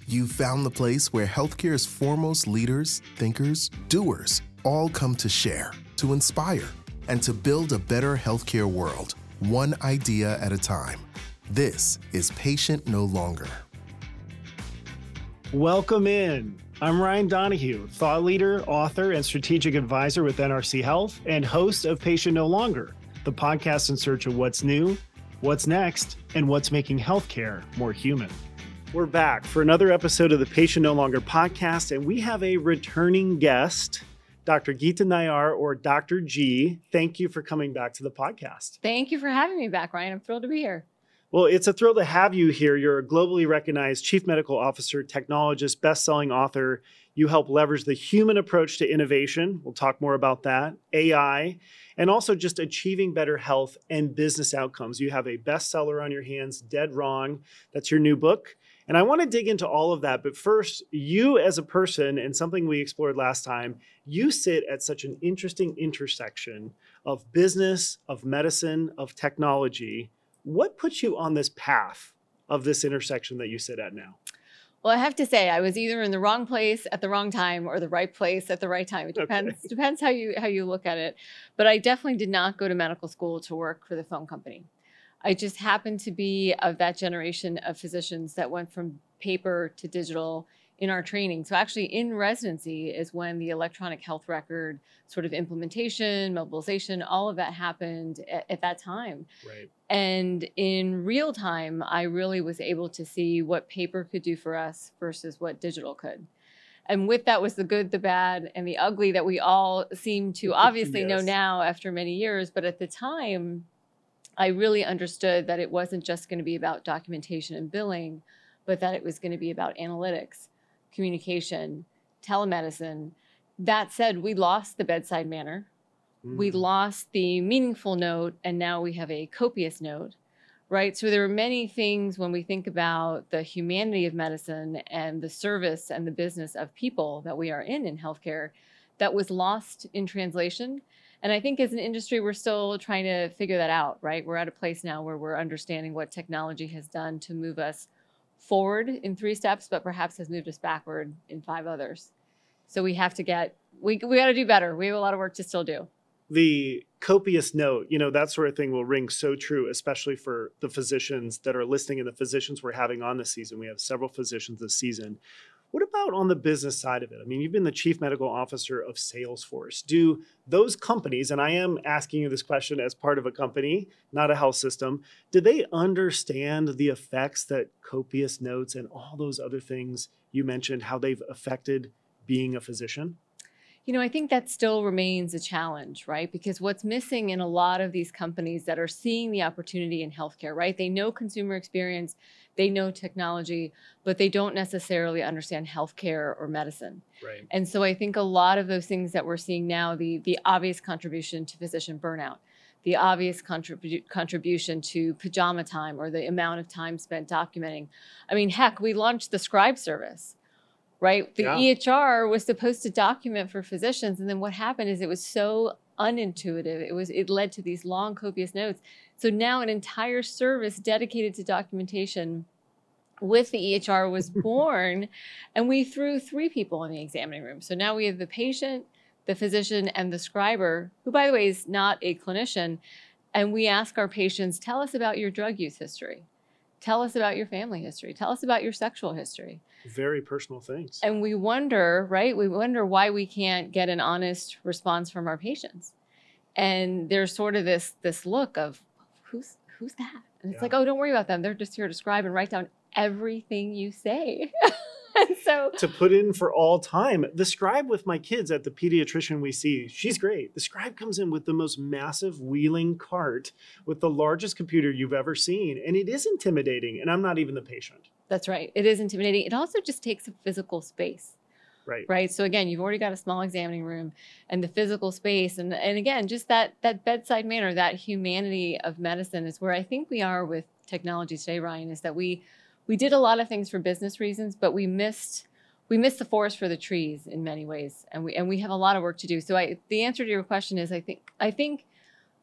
You've found the place where healthcare's foremost leaders, thinkers, doers all come to share, to inspire, and to build a better healthcare world, one idea at a time. This is Patient No Longer. Welcome in. I'm Ryan Donahue, thought leader, author, and strategic advisor with NRC Health and host of Patient No Longer, the podcast in search of what's new, what's next, and what's making healthcare more human. We're back for another episode of the Patient No Longer podcast, and we have a returning guest, Dr. Geeta Nayyar, or Dr. G. Thank you for coming back to the podcast. Thank you for having me back, Ryan. I'm thrilled to be here. Well, it's a thrill to have you here. You're a globally recognized chief medical officer, technologist, best-selling author. You help leverage the human approach to innovation. We'll talk more about that, AI, and also just achieving better health and business outcomes. You have a bestseller on your hands, Dead Wrong. That's your new book. And I want to dig into all of that. But first, you as a person, and something we explored last time, you sit at such an interesting intersection of business, of medicine, of technology. What puts you on this path of this intersection that you sit at now? Well, I have to say, I was either in the wrong place at the wrong time or the right place at the right time. It depends how you look at it. But I definitely did not go to medical school to work for the phone company. I just happened to be of that generation of physicians that went from paper to digital in our training. So actually in residency is when the electronic health record sort of implementation, mobilization, all of that happened at that time. Right. And in real time, I really was able to see what paper could do for us versus what digital could. And with that was the good, the bad, and the ugly that we all seem to obviously know now after many years. But at the time, I really understood that it wasn't just going to be about documentation and billing, but that it was going to be about analytics, communication, telemedicine. That said, we lost the bedside manner. We lost the meaningful note, and now we have a copious note, right? So there are many things when we think about the humanity of medicine and the service and the business of people that we are in healthcare that was lost in translation. And I think as an industry, we're still trying to figure that out, right? We're at a place now where we're understanding what technology has done to move us forward in 3 steps, but perhaps has moved us backward in 5 others. So we have to we got to do better. We have a lot of work to still do. The copious note, that sort of thing will ring so true, especially for the physicians that are listening and the physicians we're having on this season. We have several physicians this season. What about on the business side of it? I mean, you've been the chief medical officer of Salesforce. Do those companies, and I am asking you this question as part of a company, not a health system, do they understand the effects that copious notes and all those other things you mentioned, how they've affected being a physician? I think that still remains a challenge, right? Because what's missing in a lot of these companies that are seeing the opportunity in healthcare, right? They know consumer experience, they know technology, but they don't necessarily understand healthcare or medicine. Right. And so I think a lot of those things that we're seeing now, the obvious contribution to physician burnout, the obvious contribution to pajama time or the amount of time spent documenting. I mean, heck, we launched the Scribe service. Right? The EHR was supposed to document for physicians. And then what happened is it was so unintuitive. It led to these long, copious notes. So now an entire service dedicated to documentation with the EHR was born. And we threw 3 people in the examining room. So now we have the patient, the physician, and the scriber, who, by the way, is not a clinician. And we ask our patients, tell us about your drug use history. Tell us about your family history. Tell us about your sexual history. Very personal things. And we wonder, right? We wonder why we can't get an honest response from our patients. And there's sort of this look of, who's that? And it's like, oh, don't worry about them. They're just here to scribe and write down everything you say. And so to put in for all time, the scribe with my kids at the pediatrician we see, she's great. The scribe comes in with the most massive wheeling cart with the largest computer you've ever seen. And it is intimidating. And I'm not even the patient. That's right. It is intimidating. It also just takes a physical space. Right. So again, you've already got a small examining room and the physical space. And again, just that bedside manner, that humanity of medicine is where I think we are with technology today, Ryan, is that we did a lot of things for business reasons, but we missed the forest for the trees in many ways. And we have a lot of work to do. So the answer to your question is I think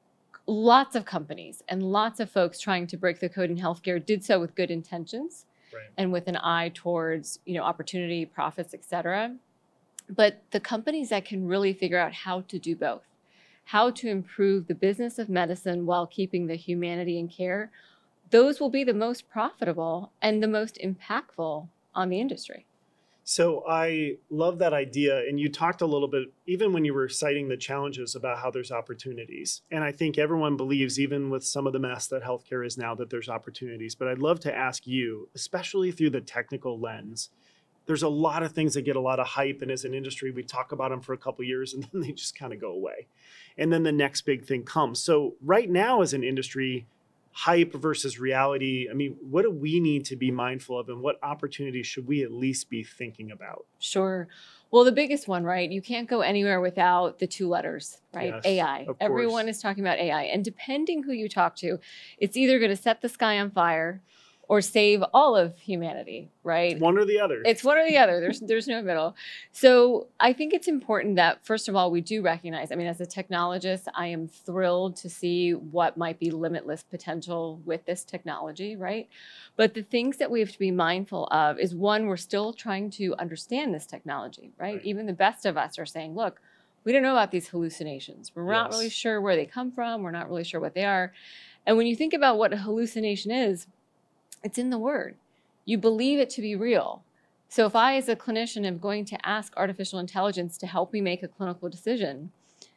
lots of companies and lots of folks trying to break the code in healthcare did so with good intentions. and with an eye towards, opportunity, profits, et cetera. But the companies that can really figure out how to do both, how to improve the business of medicine while keeping the humanity in care, those will be the most profitable and the most impactful on the industry. So I love that idea. And you talked a little bit, even when you were citing the challenges, about how there's opportunities. And I think everyone believes, even with some of the mess that healthcare is now, that there's opportunities. But I'd love to ask you, especially through the technical lens, there's a lot of things that get a lot of hype. And as an industry, we talk about them for a couple of years and then they just kind of go away. And then the next big thing comes. So right now as an industry, hype versus reality, I mean, what do we need to be mindful of and what opportunities should we at least be thinking about? Sure. Well, the biggest one, right? You can't go anywhere without the two letters, right? Yes, AI. of course. Everyone is talking about AI. And depending who you talk to, it's either going to set the sky on fire or save all of humanity, right? It's one or the other. It's one or the other. There's no middle. So I think it's important that, first of all, we do recognize, I mean, as a technologist, I am thrilled to see what might be limitless potential with this technology, right? But the things that we have to be mindful of is, one, we're still trying to understand this technology, right? Even the best of us are saying, look, we don't know about these hallucinations. We're not really sure where they come from. We're not really sure what they are. And when you think about what a hallucination is, it's in the word. You believe it to be real. So if I, as a clinician, am going to ask artificial intelligence to help me make a clinical decision,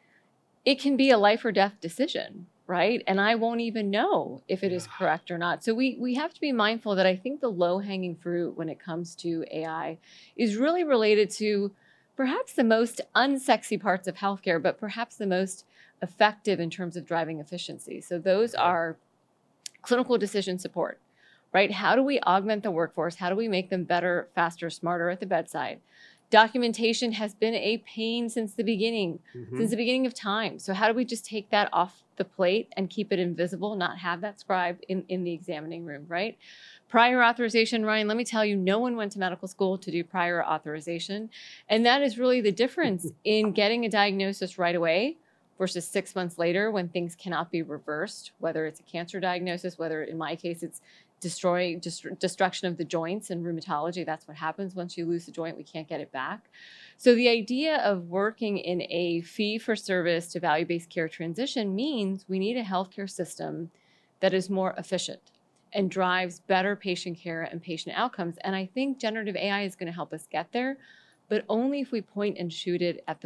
it can be a life or death decision, right? And I won't even know if it is correct or not. So we have to be mindful that I think the low-hanging fruit when it comes to AI is really related to perhaps the most unsexy parts of healthcare, but perhaps the most effective in terms of driving efficiency. So those are clinical decision support. Right? How do we augment the workforce? How do we make them better, faster, smarter at the bedside? Documentation has been a pain since the beginning, since the beginning of time. So how do we just take that off the plate and keep it invisible, not have that scribe in the examining room, right? Prior authorization, Ryan, let me tell you, no one went to medical school to do prior authorization. And that is really the difference in getting a diagnosis right away versus 6 months later when things cannot be reversed, whether it's a cancer diagnosis, whether in my case it's destruction of the joints in rheumatology. That's what happens once you lose the joint, we can't get it back. So the idea of working in a fee-for-service to value-based care transition means we need a healthcare system that is more efficient and drives better patient care and patient outcomes. And I think generative AI is going to help us get there, but only if we point and shoot it at the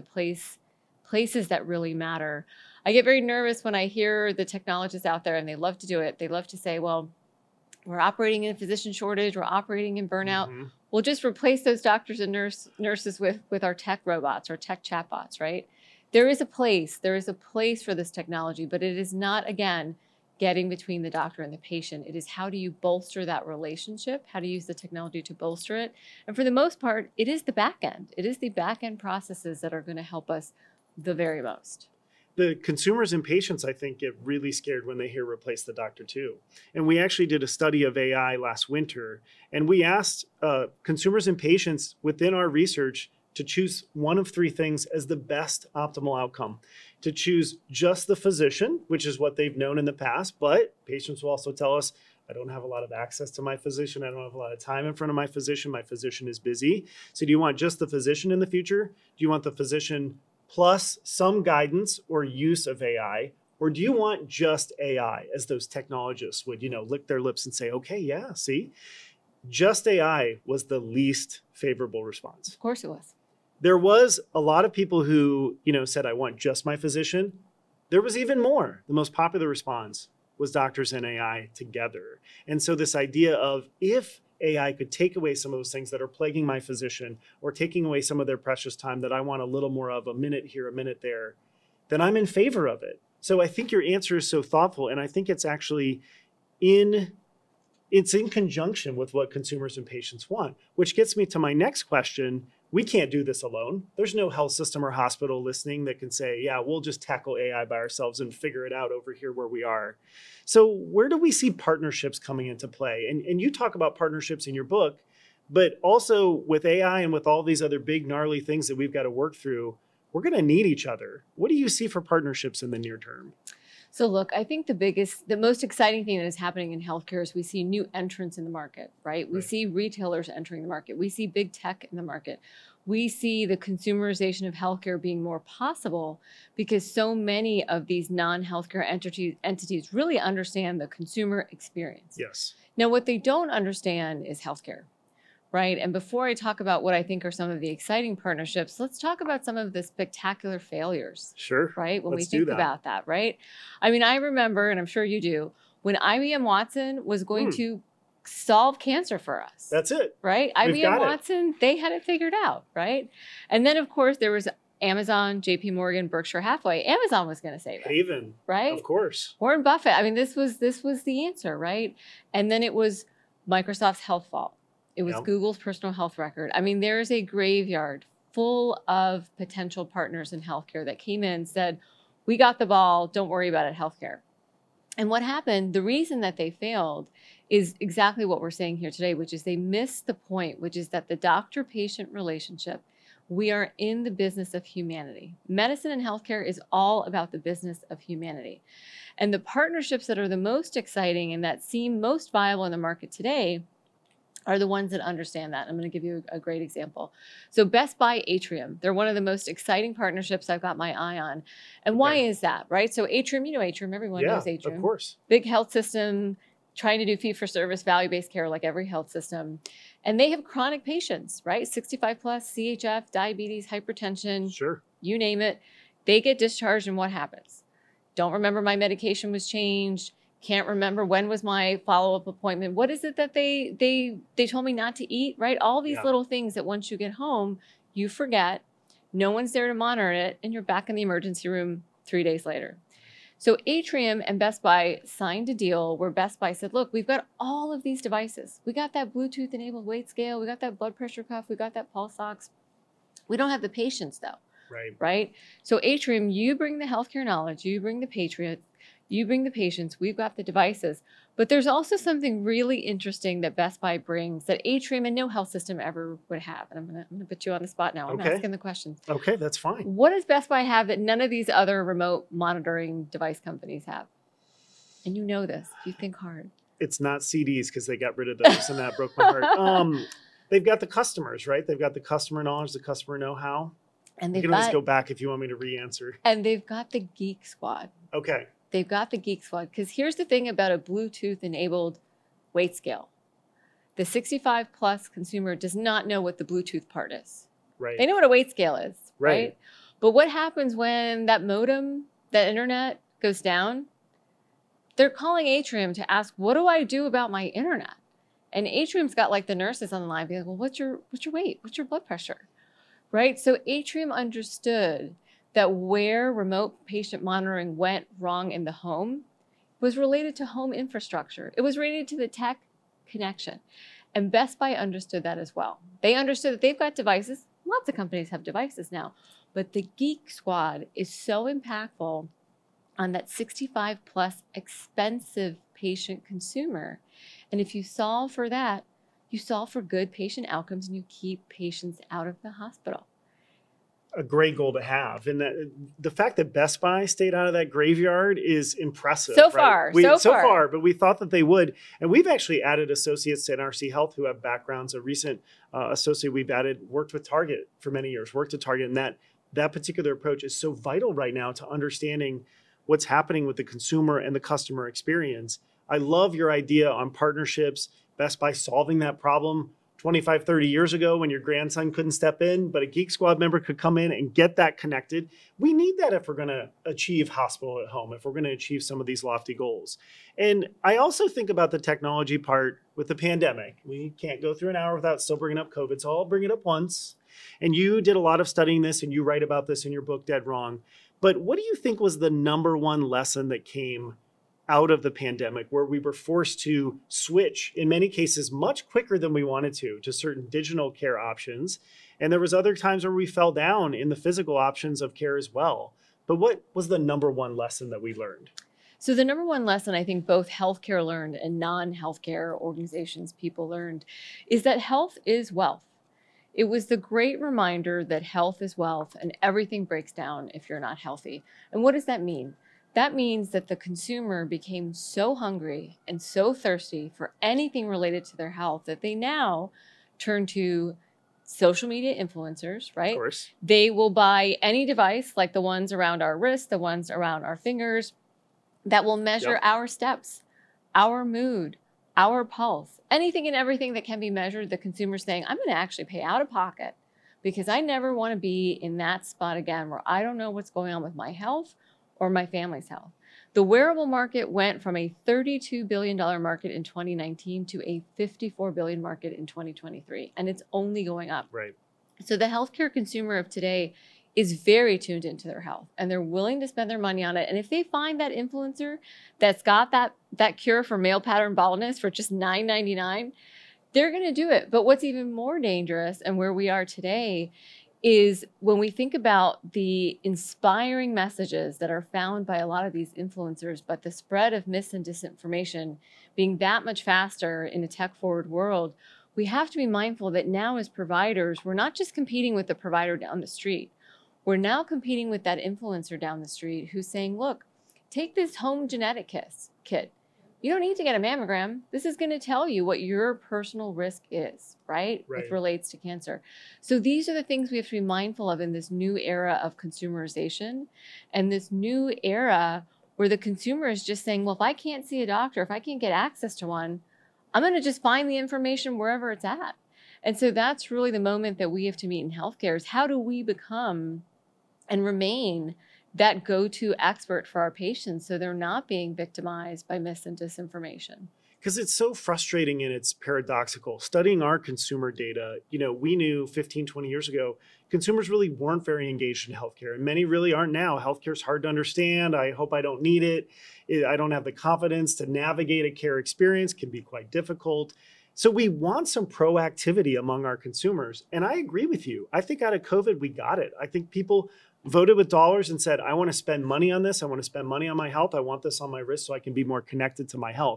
places that really matter. I get very nervous when I hear the technologists out there, and they love to do it. They love to say, well, we're operating in a physician shortage, we're operating in burnout. We'll just replace those doctors and nurses with our tech robots or tech chatbots, right? There is a place for this technology, but it is not, again, getting between the doctor and the patient. It is how do you bolster that relationship? How to use the technology to bolster it? And for the most part, it is the back end. It is the back end processes that are going to help us the very most. The consumers and patients, I think, get really scared when they hear replace the doctor too. And we actually did a study of AI last winter, and we asked consumers and patients within our research to choose one of three things as the best optimal outcome. To choose just the physician, which is what they've known in the past, but patients will also tell us, I don't have a lot of access to my physician. I don't have a lot of time in front of my physician. My physician is busy. So do you want just the physician in the future? Do you want the physician plus some guidance or use of AI? Or do you want just AI, as those technologists would, lick their lips and say, okay, yeah, see? Just AI was the least favorable response. Of course it was. There was a lot of people who, said, I want just my physician. There was even more. The most popular response was doctors and AI together. And so this idea of, if AI could take away some of those things that are plaguing my physician or taking away some of their precious time that I want a little more of, a minute here, a minute there, then I'm in favor of it. So I think your answer is so thoughtful. And I think it's actually in conjunction with what consumers and patients want, which gets me to my next question. We can't do this alone. There's no health system or hospital listening that can say, yeah, we'll just tackle AI by ourselves and figure it out over here where we are. So where do we see partnerships coming into play? And you talk about partnerships in your book, but also with AI and with all these other big gnarly things that we've got to work through, we're going to need each other. What do you see for partnerships in the near term? So look, I think the most exciting thing that is happening in healthcare is we see new entrants in the market, right? We Right. see retailers entering the market. We see big tech in the market. We see the consumerization of healthcare being more possible because so many of these non-healthcare entities really understand the consumer experience. Yes. Now, what they don't understand is healthcare, right? And before I talk about what I think are some of the exciting partnerships, let's talk about some of the spectacular failures, Sure. right? When we Let's do think that. about that, right? I mean, I remember, and I'm sure you do, when IBM Watson was going to solve cancer for us. That's it. Right? We've IBM got it. Watson, they had it figured out, right? And then, of course, there was Amazon, JP Morgan, Berkshire Hathaway. Amazon was going to save it, Haven. right? Of course. Warren Buffett. I mean, this was the answer, right? And then it was Microsoft's Health Vault. It was Yep. Google's personal health record. I mean, there is a graveyard full of potential partners in healthcare that came in and said, we got the ball, don't worry about it, healthcare. And what happened, the reason that they failed is exactly what we're saying here today, which is they missed the point, which is that the doctor-patient relationship, we are in the business of humanity. Medicine and healthcare is all about the business of humanity. And the partnerships that are the most exciting and that seem most viable in the market today are the ones that understand that. I'm going to give you a great example. So Best Buy Atrium, they're one of the most exciting partnerships I've got my eye on. And why is that, right? So Atrium, you know Atrium, everyone knows Atrium. Of course. Big health system, trying to do fee-for-service, value-based care like every health system. And they have chronic patients, right? 65 plus, CHF, diabetes, hypertension, Sure. you name it. They get discharged and what happens? Don't remember my medication was changed. Can't remember when was my follow-up appointment. What is it that they told me not to eat, right? All these little things that once you get home, you forget. No one's there to monitor it, and you're back in the emergency room 3 days later. So Atrium and Best Buy signed a deal where Best Buy said, look, we've got all of these devices. We got that Bluetooth-enabled weight scale. We got that blood pressure cuff. We got that pulse ox. We don't have the patients, though. Right? So Atrium, you bring the healthcare knowledge. You bring the patriot. You bring the patients, we've got the devices. But there's also something really interesting that Best Buy brings that Atrium and no health system ever would have. And I'm gonna put you on the spot now. I'm asking the question. Okay, that's fine. What does Best Buy have that none of these other remote monitoring device companies have? And you know this, if you think hard. It's not CDs because they got rid of those and that broke my heart. They've got the customers, right? They've got the customer knowledge, the customer know-how. And You can always go back if you want me to re-answer. And they've got the Geek Squad. Okay. They've got the Geek Squad. Because here's the thing about a Bluetooth-enabled weight scale. The 65 plus consumer does not know what the Bluetooth part is. Right. They know what a weight scale is, Right. right? But what happens when that modem, that internet goes down? They're calling Atrium to ask, what do I do about my internet? And Atrium's got like the nurses on the line being like, well, what's your weight? What's your blood pressure? Right? So Atrium understood that where remote patient monitoring went wrong in the home was related to home infrastructure. It was related to the tech connection. And Best Buy understood that as well. They understood that they've got devices. Lots of companies have devices now. But the Geek Squad is so impactful on that 65 plus expensive patient consumer. And if you solve for that, you solve for good patient outcomes and you keep patients out of the hospital. A great goal to have. And the fact that Best Buy stayed out of that graveyard is impressive. So right? far, so far, but we thought that they would. And we've actually added associates to NRC Health who have backgrounds. A recent associate we've added worked with Target for many years, worked at Target. And that particular approach is so vital right now to understanding what's happening with the consumer and the customer experience. I love your idea on partnerships, Best Buy solving that problem 25, 30 years ago when your grandson couldn't step in, but a Geek Squad member could come in and get that connected. We need that if we're going to achieve hospital at home, if we're going to achieve some of these lofty goals. And I also think about the technology part with the pandemic. We can't go through an hour without still bringing up COVID, so I'll bring it up once. And you did a lot of studying this and you write about this in your book, Dead Wrong. But what do you think was the number one lesson that came out of the pandemic where we were forced to switch, in many cases, much quicker than we wanted to certain digital care options? And there was other times where we fell down in the physical options of care as well. But what was the number one lesson that we learned? So the number one lesson I think both healthcare learned and non-healthcare organizations, people learned, is that health is wealth. It was the great reminder that health is wealth and everything breaks down if you're not healthy. And what does that mean? That means that the consumer became so hungry and so thirsty for anything related to their health that they now turn to social media influencers, Of right? course. They will buy any device like the ones around our wrists, the ones around our fingers that will measure Yep. our steps, our mood, our pulse, anything and everything that can be measured. The consumer's saying, I'm going to actually pay out of pocket because I never want to be in that spot again where I don't know what's going on with my health or my family's health. The wearable market went from a $32 billion market in 2019 to a $54 billion market in 2023, and it's only going up. Right. So the healthcare consumer of today is very tuned into their health, and they're willing to spend their money on it. And if they find that influencer that's got that cure for male pattern baldness for just $9.99, they're going to do it. But what's even more dangerous, and where we are today, is when we think about the inspiring messages that are found by a lot of these influencers, but the spread of mis and disinformation being that much faster in a tech-forward world, we have to be mindful that now as providers, we're not just competing with the provider down the street. We're now competing with that influencer down the street who's saying, look, take this home genetic kit. You don't need to get a mammogram. This is going to tell you what your personal risk is, right? Right. It relates to cancer. So these are the things we have to be mindful of in this new era of consumerization and this new era where the consumer is just saying, well, if I can't see a doctor, if I can't get access to one, I'm going to just find the information wherever it's at. And so that's really the moment that we have to meet in healthcare is how do we become and remain that go-to expert for our patients so they're not being victimized by mis and disinformation. Because it's so frustrating and it's paradoxical. Studying our consumer data, we knew 15, 20 years ago, consumers really weren't very engaged in healthcare. And many really aren't now. Healthcare is hard to understand. I hope I don't need it. I don't have the confidence to navigate a care experience. It can be quite difficult. So we want some proactivity among our consumers. And I agree with you. I think out of COVID, we got it. I think people voted with dollars and said, I want to spend money on this. I want to spend money on my health. I want this on my wrist so I can be more connected to my health.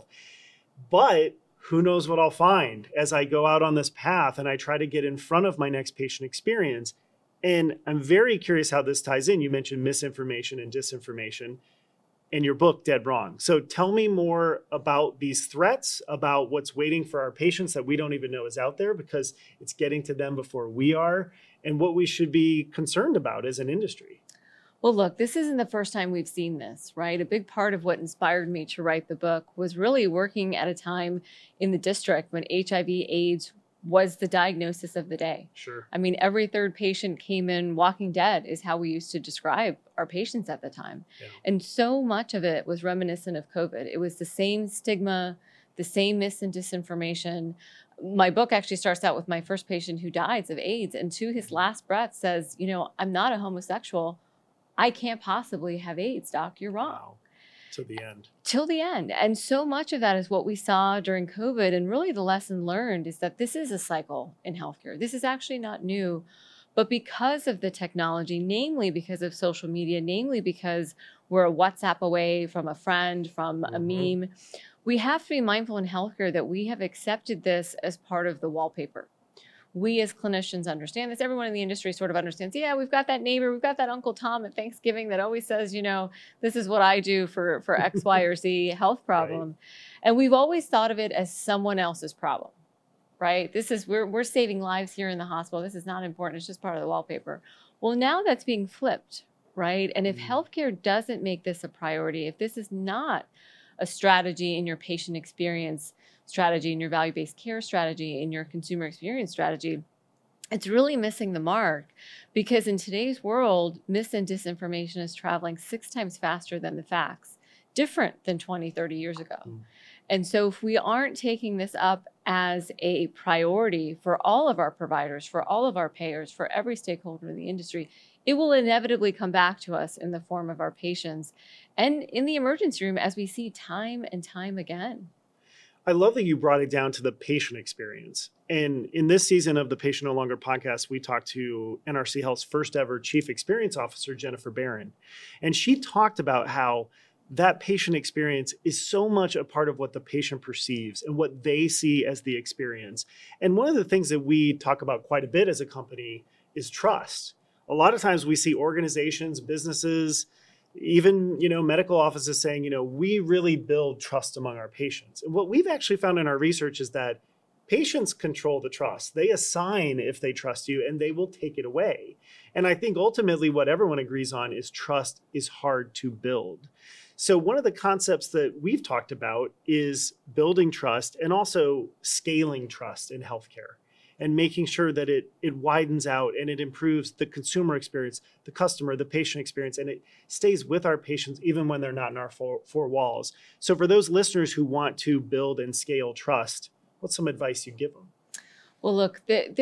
But who knows what I'll find as I go out on this path and I try to get in front of my next patient experience. And I'm very curious how this ties in. You mentioned misinformation and disinformation in your book, Dead Wrong. So tell me more about these threats, about what's waiting for our patients that we don't even know is out there because it's getting to them before we are, and what we should be concerned about as an industry. Well, look, this isn't the first time we've seen this, right? A big part of what inspired me to write the book was really working at a time in the district when HIV/AIDS was the diagnosis of the day. Sure. I mean, every third patient came in walking dead is how we used to describe our patients at the time. Yeah. And so much of it was reminiscent of COVID. It was the same stigma, the same mis and disinformation. My book actually starts out with my first patient who dies of AIDS and to his last breath says, I'm not a homosexual. I can't possibly have AIDS, doc. You're wrong. Wow. To the end. Till the end. And so much of that is what we saw during COVID. And really the lesson learned is that this is a cycle in healthcare. This is actually not new. But because of the technology, namely because of social media, namely because we're a WhatsApp away from a friend, from a meme, we have to be mindful in healthcare that we have accepted this as part of the wallpaper. We as clinicians understand this. Everyone in the industry sort of understands, yeah, we've got that neighbor, we've got that Uncle Tom at Thanksgiving that always says, this is what I do for X, Y, or Z health problem. Right. And we've always thought of it as someone else's problem, right? We're saving lives here in the hospital. This is not important. It's just part of the wallpaper. Well, now that's being flipped, right? And if healthcare doesn't make this a priority, if this is not a strategy in your patient experience strategy, in your value-based care strategy, in your consumer experience strategy, it's really missing the mark because in today's world, mis and disinformation is traveling 6 times faster than the facts, different than 20, 30 years ago. And so if we aren't taking this up as a priority for all of our providers, for all of our payers, for every stakeholder in the industry, it will inevitably come back to us in the form of our patients and in the emergency room as we see time and time again. I love that you brought it down to the patient experience. And in this season of the Patient No Longer podcast, we talked to NRC Health's first ever Chief Experience Officer, Jennifer Barron. And she talked about how that patient experience is so much a part of what the patient perceives and what they see as the experience. And one of the things that we talk about quite a bit as a company is trust. A lot of times we see organizations, businesses, Even, medical offices saying, we really build trust among our patients. And what we've actually found in our research is that patients control the trust. They assign if they trust you, and they will take it away. And I think ultimately what everyone agrees on is trust is hard to build. So one of the concepts that we've talked about is building trust and also scaling trust in healthcare, and making sure that it widens out and it improves the consumer experience, the customer, the patient experience, and it stays with our patients even when they're not in our four walls. So for those listeners who want to build and scale trust, what's some advice you give them? Well, look,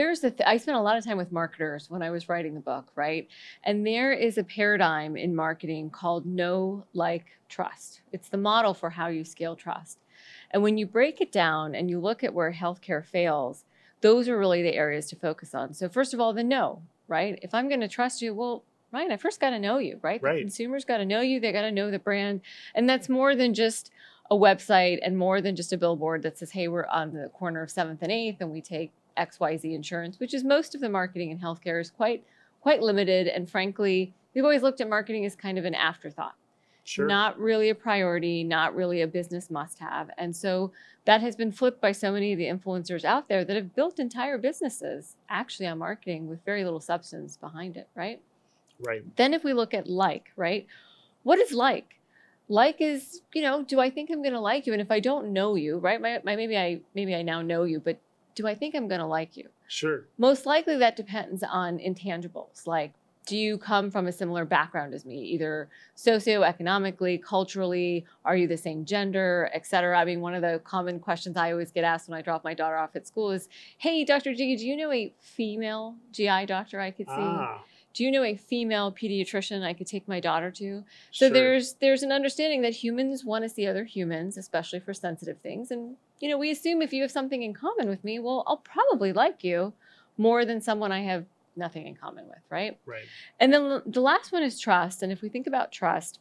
I spent a lot of time with marketers when I was writing the book, right? And there is a paradigm in marketing called know, like, trust. It's the model for how you scale trust. And when you break it down and you look at where healthcare fails, those are really the areas to focus on. So first of all, the know, right? If I'm going to trust you, well, Ryan, I first got to know you, right? Right. The consumer's got to know you. They got to know the brand. And that's more than just a website and more than just a billboard that says, hey, we're on the corner of 7th and 8th and we take XYZ insurance, which is most of the marketing in healthcare is quite limited. And frankly, we've always looked at marketing as kind of an afterthought. Sure. Not really a priority, not really a business must-have. And so that has been flipped by so many of the influencers out there that have built entire businesses actually on marketing with very little substance behind it, right? Right. Then if we look at like, right? What is like? Like is, do I think I'm going to like you? And if I don't know you, right? Maybe I now know you, but do I think I'm going to like you? Sure. Most likely that depends on intangibles, like, do you come from a similar background as me, either socioeconomically, culturally? Are you the same gender, et cetera? I mean, one of the common questions I always get asked when I drop my daughter off at school is, hey, Dr. G, do you know a female GI doctor I could see? Do you know a female pediatrician I could take my daughter to? So Sure. there's an understanding that humans want to see other humans, especially for sensitive things. And, we assume if you have something in common with me, well, I'll probably like you more than someone I have nothing in common with, right? Right. And then the last one is trust. And if we think about trust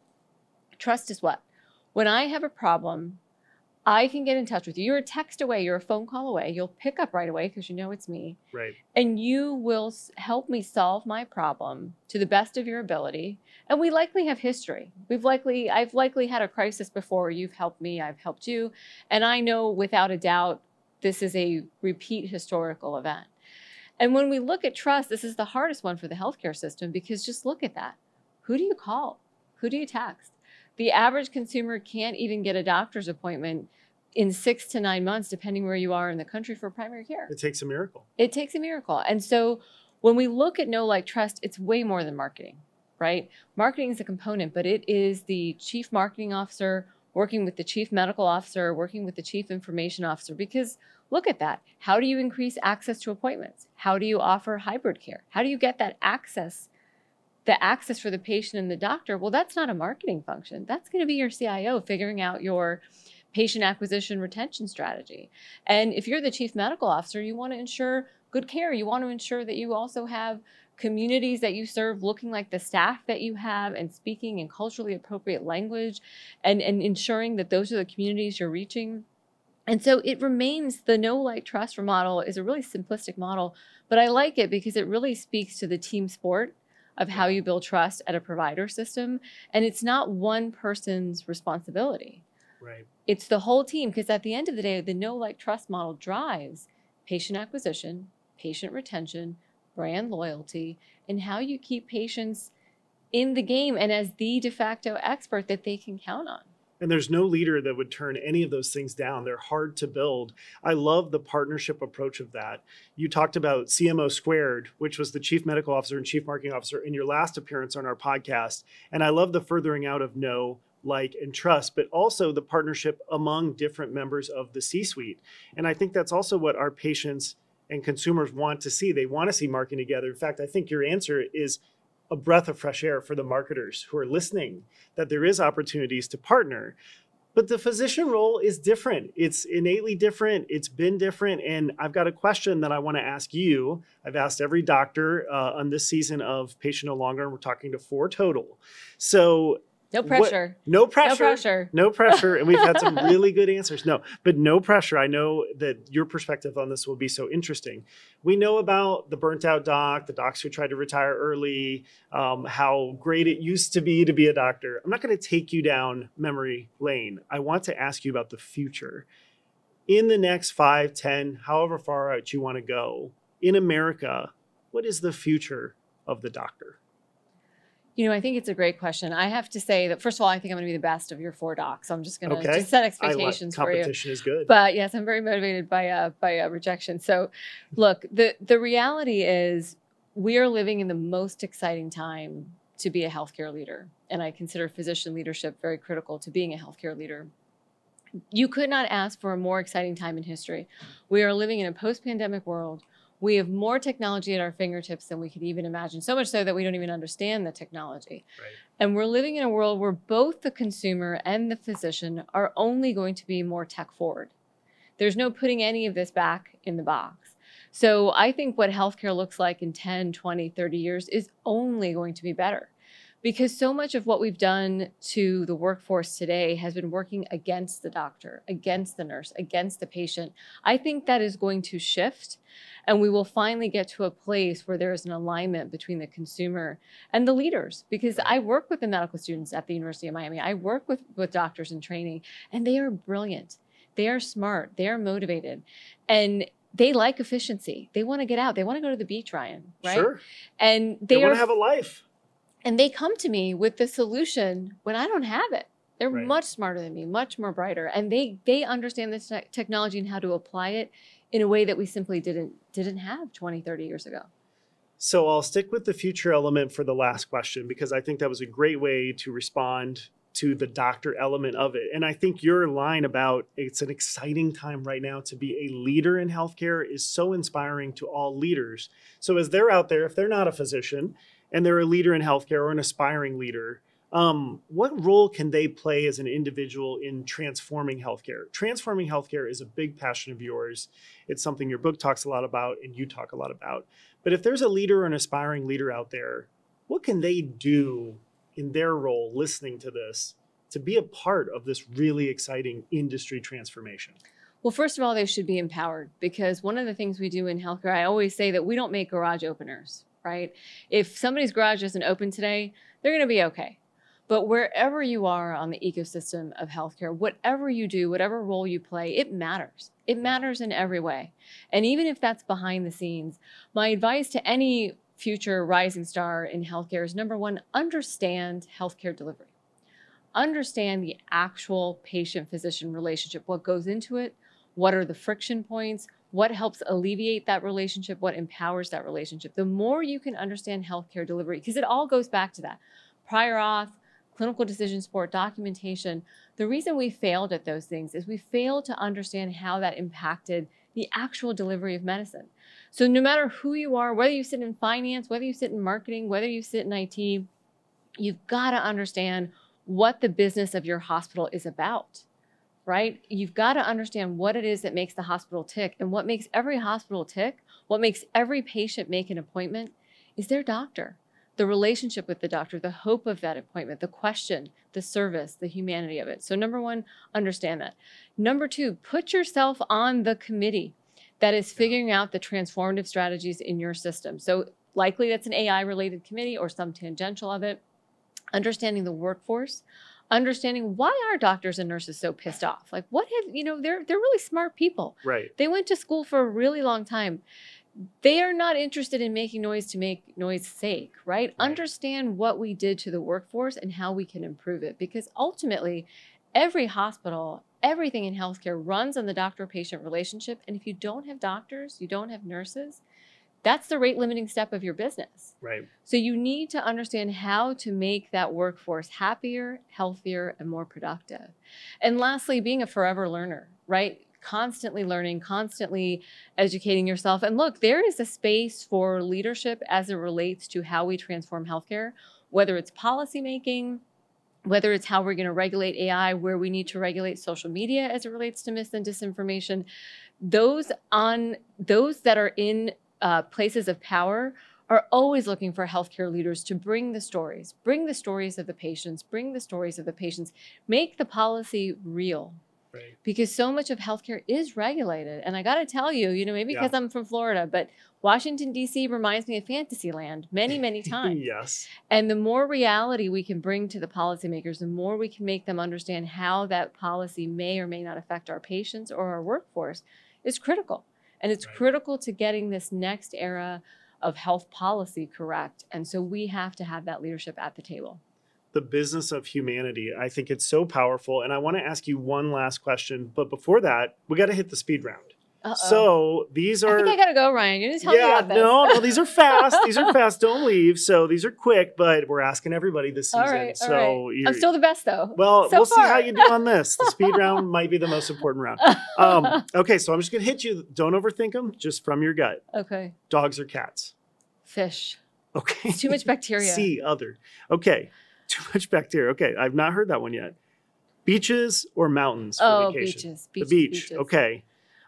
is what? When I have a problem, I can get in touch with you. You're a text away, you're a phone call away. You'll pick up right away because you know it's me. Right. And you will help me solve my problem to the best of your ability. And we likely have history. I've likely had a crisis before. You've helped me, I've helped you. And I know without a doubt, this is a repeat historical event. And when we look at trust, this is the hardest one for the healthcare system because just look at that. Who do you call? Who do you text? The average consumer can't even get a doctor's appointment in 6 to 9 months, depending where you are in the country for primary care. It takes a miracle. It takes a miracle. And so when we look at know, like, trust, it's way more than marketing, right? Marketing is a component, but it is the chief marketing officer working with the chief medical officer, working with the chief information officer, because look at that. How do you increase access to appointments? How do you offer hybrid care? How do you get that access, the access for the patient and the doctor? Well, that's not a marketing function. That's going to be your CIO figuring out your patient acquisition retention strategy. And if you're the chief medical officer, you want to ensure good care. You want to ensure that you also have communities that you serve looking like the staff that you have and speaking in culturally appropriate language and ensuring that those are the communities you're reaching. And so it remains the know, like, trust model is a really simplistic model, but I like it because it really speaks to the team sport of how you build trust at a provider system. And it's not one person's responsibility. Right. It's the whole team, because at the end of the day, the know, like, trust model drives patient acquisition, patient retention, brand loyalty, and how you keep patients in the game and as the de facto expert that they can count on. And there's no leader that would turn any of those things down. They're hard to build. I love the partnership approach of that. You talked about CMO Squared, which was the chief medical officer and chief marketing officer in your last appearance on our podcast. And I love the furthering out of know, like, and trust, but also the partnership among different members of the C-suite. And I think that's also what our patients and consumers want to see. They want to see marketing together. In fact, I think your answer is a breath of fresh air for the marketers who are listening, that there is opportunities to partner. But the physician role is different. It's innately different. It's been different. And I've got a question that I want to ask you. I've asked every doctor on this season of Patient No Longer, and we're talking to 4 total. So No pressure. No pressure. No pressure. No pressure. And we've had some really good answers. No, but no pressure. I know that your perspective on this will be so interesting. We know about the burnt out doc, the docs who tried to retire early, how great it used to be a doctor. I'm not going to take you down memory lane. I want to ask you about the future. In the next 5, 10, however far out you want to go, in America, what is the future of the doctor? You know, I think it's a great question. I have to say that, first of all, I think I'm going to be the best of your 4 docs. So I'm just going to just set expectations for you. Competition is good. But yes, I'm very motivated by rejection. So look, the reality is we are living in the most exciting time to be a healthcare leader. And I consider physician leadership very critical to being a healthcare leader. You could not ask for a more exciting time in history. We are living in a post-pandemic world. We have more technology at our fingertips than we could even imagine, so much so that we don't even understand the technology. Right. And we're living in a world where both the consumer and the physician are only going to be more tech forward. There's no putting any of this back in the box. So I think what healthcare looks like in 10, 20, 30 years is only going to be better. Because so much of what we've done to the workforce today has been working against the doctor, against the nurse, against the patient. I think that is going to shift, and we will finally get to a place where there is an alignment between the consumer and the leaders. Because I work with the medical students at the University of Miami. I work with doctors in training, and they are brilliant. They are smart. They are motivated. And they like efficiency. They want to get out. They want to go to the beach, Ryan, right? Sure. And they want to have a life. And they come to me with the solution when I don't have it. They're Right. much smarter than me, much more brighter. And they understand this technology and how to apply it in a way that we simply didn't have 20, 30 years ago. So I'll stick with the future element for the last question, because I think that was a great way to respond to the doctor element of it. And I think your line about it's an exciting time right now to be a leader in healthcare is so inspiring to all leaders. So as they're out there, if they're not a physician and they're a leader in healthcare or an aspiring leader, what role can they play as an individual in transforming healthcare? Transforming healthcare is a big passion of yours. It's something your book talks a lot about and you talk a lot about. But if there's a leader or an aspiring leader out there, what can they do in their role listening to this to be a part of this really exciting industry transformation? Well, first of all, they should be empowered, because one of the things we do in healthcare, I always say that we don't make garage openers, right? If somebody's garage isn't open today, they're going to be okay. But wherever you are on the ecosystem of healthcare, whatever you do, whatever role you play, it matters. It matters in every way. And even if that's behind the scenes, my advice to any future rising star in healthcare is, number one, understand healthcare delivery. Understand the actual patient-physician relationship, what goes into it, what are the friction points, what helps alleviate that relationship, what empowers that relationship. The more you can understand healthcare delivery, because it all goes back to that. Prior auth, clinical decision support, documentation. The reason we failed at those things is we failed to understand how that impacted the actual delivery of medicine. So no matter who you are, whether you sit in finance, whether you sit in marketing, whether you sit in IT, you've got to understand what the business of your hospital is about, right? You've got to understand what it is that makes the hospital tick. And what makes every hospital tick, what makes every patient make an appointment, is their doctor. The relationship with the doctor, the hope of that appointment, the question, the service, the humanity of it. So number one, understand that. Number two, put yourself on the committee that is figuring out the transformative strategies in your system. So likely that's an AI-related committee or some tangential of it. Understanding the workforce, understanding why are doctors and nurses so pissed off? Like, what have, they're really smart people. Right. They went to school for a really long time. They are not interested in making noise to make noise sake, right? Understand what we did to the workforce and how we can improve it. Because ultimately, every hospital, everything in healthcare runs on the doctor-patient relationship. And if you don't have doctors, you don't have nurses, that's the rate limiting step of your business. Right. So you need to understand how to make that workforce happier, healthier, and more productive. And lastly, being a forever learner, right? Constantly learning, constantly educating yourself. And look, there is a space for leadership as it relates to how we transform healthcare, whether it's policymaking, whether it's how we're going to regulate AI, where we need to regulate social media as it relates to mis and disinformation. Those that are in places of power are always looking for healthcare leaders to bring the stories of the patients, make the policy real. Right. Because so much of healthcare is regulated. And I got to tell you, maybe because I'm from Florida, but Washington, D.C. reminds me of Fantasyland many, many times. Yes. And the more reality we can bring to the policymakers, the more we can make them understand how that policy may or may not affect our patients or our workforce is critical. And it's critical to getting this next era of health policy correct. And so we have to have that leadership at the table. The business of humanity. I think it's so powerful. And I want to ask you one last question. But before that, we got to hit the speed round. Uh-oh. So these are... I think I got to go, Ryan. You're going to tell me about this. No, these are fast. These are fast. Don't leave. So these are quick, but we're asking everybody this season. All right. So I'm still the best, though. Well, so we'll far. see how you do on this. The speed round might be the most important round. Okay, so I'm just going to hit you. Don't overthink them, just from your gut. Okay. Dogs or cats? Fish. Okay. It's too much bacteria. C, other. Okay. Too much bacteria. Okay, I've not heard that one yet. Beaches or mountains for vacation? Beaches. The beach. Beaches. Okay.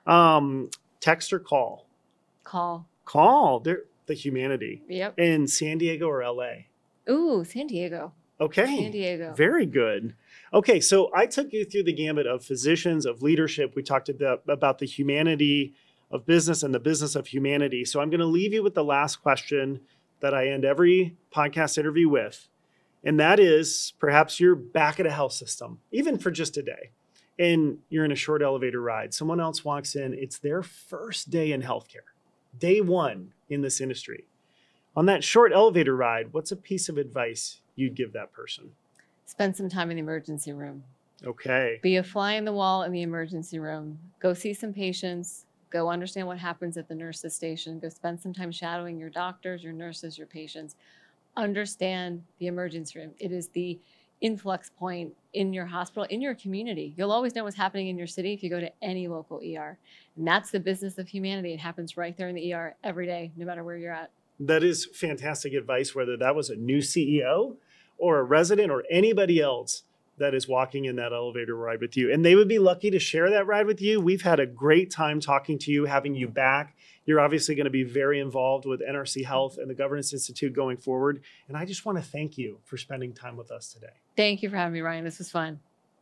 Text or call? Call. Call. They're the humanity. Yep. In San Diego or LA? Ooh, San Diego. Okay. San Diego. Very good. Okay, so I took you through the gamut of physicians, of leadership. We talked about the humanity of business and the business of humanity. So I'm going to leave you with the last question that I end every podcast interview with. And that is, perhaps you're back at a health system, even for just a day, and you're in a short elevator ride. Someone else walks in. It's their first day in healthcare, day one in this industry. On that short elevator ride, what's a piece of advice you'd give that person? Spend some time in the emergency room. Okay. Be a fly in the wall in the emergency room. Go see some patients. Go understand what happens at the nurse's station. Go spend some time shadowing your doctors, your nurses, your patients. Understand the emergency room. It is the influx point in your hospital, in your community. You'll always know what's happening in your city if you go to any local ER. And that's the business of humanity. It happens right there in the ER every day, no matter where you're at. That is fantastic advice, whether that was a new CEO or a resident or anybody else that is walking in that elevator ride with you. And they would be lucky to share that ride with you. We've had a great time talking to you, having you back. You're obviously going to be very involved with NRC Health and the Governance Institute going forward. And I just want to thank you for spending time with us today. Thank you for having me, Ryan. This was fun.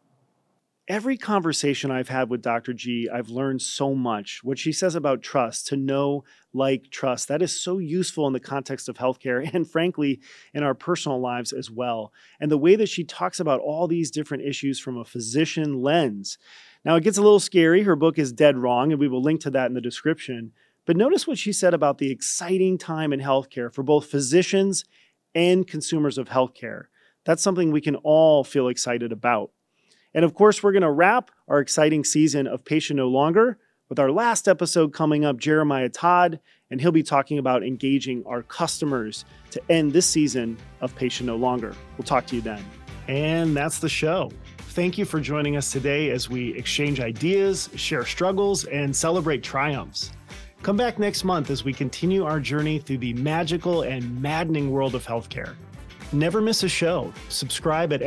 Every conversation I've had with Dr. G, I've learned so much. What she says about trust, to know, like, trust, that is so useful in the context of healthcare and frankly, in our personal lives as well. And the way that she talks about all these different issues from a physician lens. Now, it gets a little scary. Her book is Dead Wrong, and we will link to that in the description. But notice what she said about the exciting time in healthcare for both physicians and consumers of healthcare. That's something we can all feel excited about. And of course, we're going to wrap our exciting season of Patient No Longer with our last episode coming up, Jeremiah Todd, and he'll be talking about engaging our customers to end this season of Patient No Longer. We'll talk to you then. And that's the show. Thank you for joining us today as we exchange ideas, share struggles, and celebrate triumphs. Come back next month as we continue our journey through the magical and maddening world of healthcare. Never miss a show. Subscribe at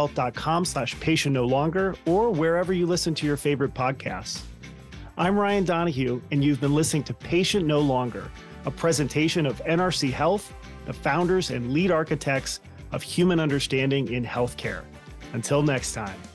nrchealth.com/patientnolonger or wherever you listen to your favorite podcasts. I'm Ryan Donahue, and you've been listening to Patient No Longer, a presentation of NRC Health, the founders and lead architects of human understanding in healthcare. Until next time.